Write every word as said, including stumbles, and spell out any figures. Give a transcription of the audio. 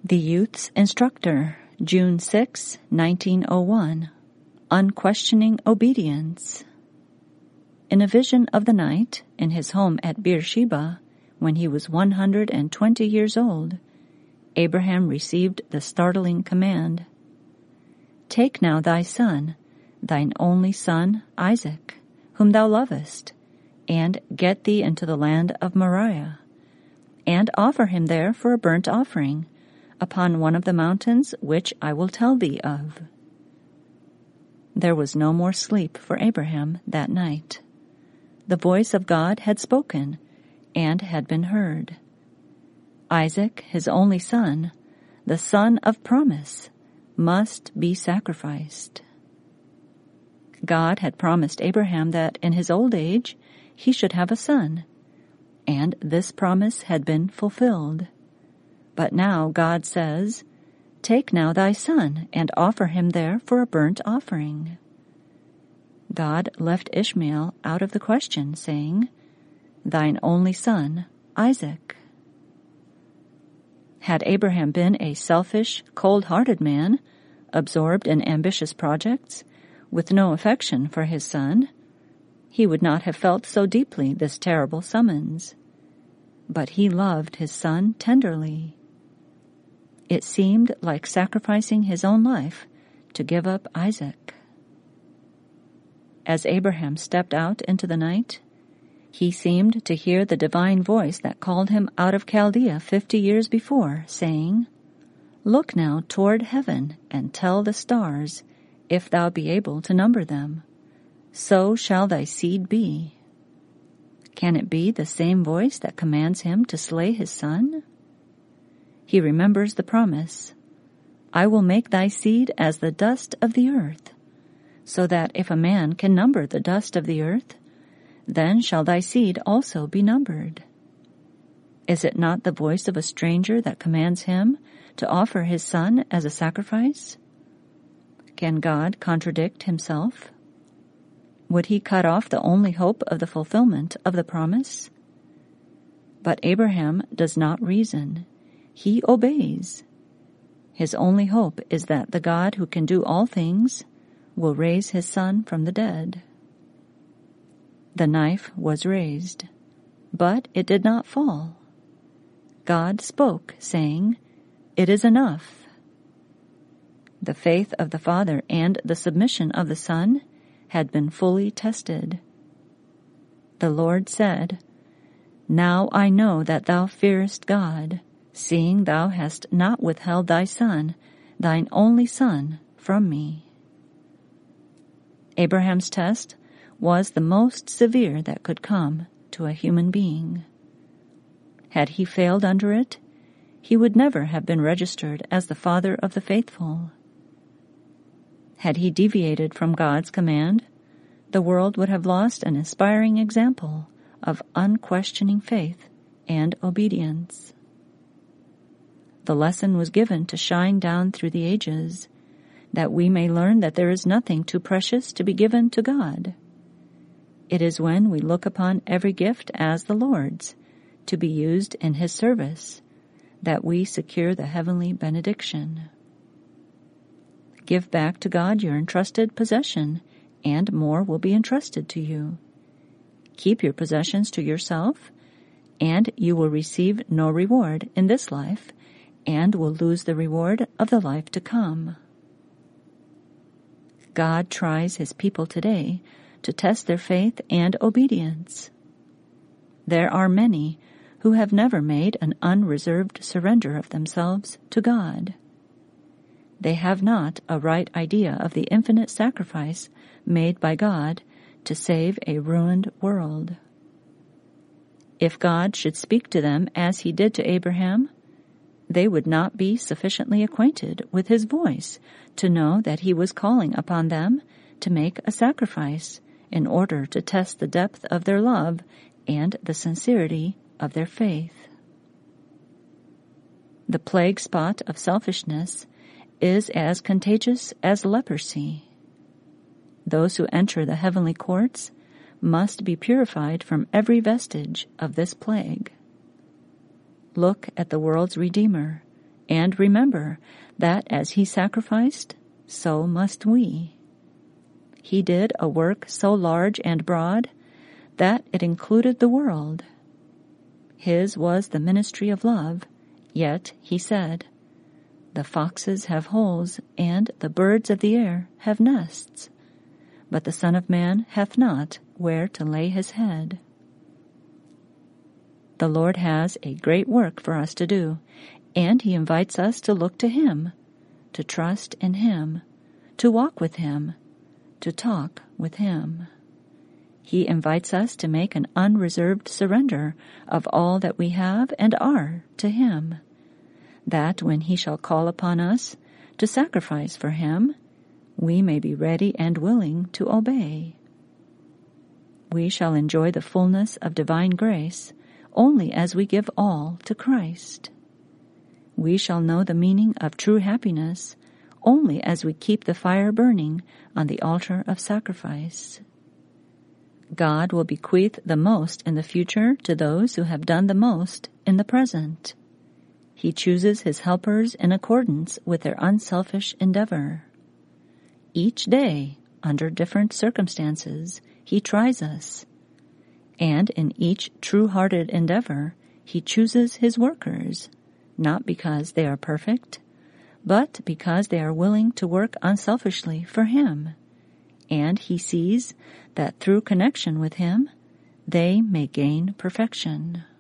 The Youth's Instructor, June sixth, nineteen oh one. Unquestioning Obedience. In a vision of the night, in his home at Beersheba, when he was one hundred twenty years old, Abraham received the startling command, "Take now thy son, thine only son Isaac, whom thou lovest, and get thee into the land of Moriah, and offer him there for a burnt offering, upon one of the mountains which I will tell thee of." There was no more sleep for Abraham that night. The voice of God had spoken and had been heard. Isaac, his only son, the son of promise, must be sacrificed. God had promised Abraham that in his old age he should have a son, and this promise had been fulfilled. But now God says, "Take now thy son, and offer him there for a burnt offering." God left Ishmael out of the question, saying, "Thine only son, Isaac." Had Abraham been a selfish, cold-hearted man, absorbed in ambitious projects, with no affection for his son, he would not have felt so deeply this terrible summons. But he loved his son tenderly. It seemed like sacrificing his own life to give up Isaac. As Abraham stepped out into the night, he seemed to hear the divine voice that called him out of Chaldea fifty years before, saying, "Look now toward heaven and tell the stars, if thou be able to number them. So shall thy seed be." Can it be the same voice that commands him to slay his son? He remembers the promise, "I will make thy seed as the dust of the earth, so that if a man can number the dust of the earth, then shall thy seed also be numbered." Is it not the voice of a stranger that commands him to offer his son as a sacrifice? Can God contradict himself? Would he cut off the only hope of the fulfillment of the promise? But Abraham does not reason. He obeys. His only hope is that the God who can do all things will raise his son from the dead. The knife was raised, but it did not fall. God spoke, saying, "It is enough." The faith of the father and the submission of the son had been fully tested. The Lord said, "Now I know that thou fearest God, seeing thou hast not withheld thy son, thine only son, from me." Abraham's test was the most severe that could come to a human being. Had he failed under it, he would never have been registered as the father of the faithful. Had he deviated from God's command, the world would have lost an inspiring example of unquestioning faith and obedience. The lesson was given to shine down through the ages, that we may learn that there is nothing too precious to be given to God. It is when we look upon every gift as the Lord's, to be used in His service, that we secure the heavenly benediction. Give back to God your entrusted possession, and more will be entrusted to you. Keep your possessions to yourself, and you will receive no reward in this life, and will lose the reward of the life to come. God tries His people today to test their faith and obedience. There are many who have never made an unreserved surrender of themselves to God. They have not a right idea of the infinite sacrifice made by God to save a ruined world. If God should speak to them as He did to Abraham, they would not be sufficiently acquainted with His voice to know that He was calling upon them to make a sacrifice in order to test the depth of their love and the sincerity of their faith. The plague spot of selfishness is as contagious as leprosy. Those who enter the heavenly courts must be purified from every vestige of this plague. Look at the world's Redeemer and remember that as he sacrificed, so must we. He did a work so large and broad that it included the world. His was the ministry of love, yet he said, "The foxes have holes, and the birds of the air have nests, but the Son of Man hath not where to lay his head." The Lord has a great work for us to do, and he invites us to look to him, to trust in him, to walk with him, to talk with him. He invites us to make an unreserved surrender of all that we have and are to him, that when he shall call upon us to sacrifice for him, we may be ready and willing to obey. We shall enjoy the fullness of divine grace only as we give all to Christ. We shall know the meaning of true happiness only as we keep the fire burning on the altar of sacrifice. God will bequeath the most in the future to those who have done the most in the present. He chooses his helpers in accordance with their unselfish endeavor. Each day, under different circumstances, he tries us, and in each true-hearted endeavor, he chooses his workers, not because they are perfect, but because they are willing to work unselfishly for him, and he sees that through connection with him, they may gain perfection.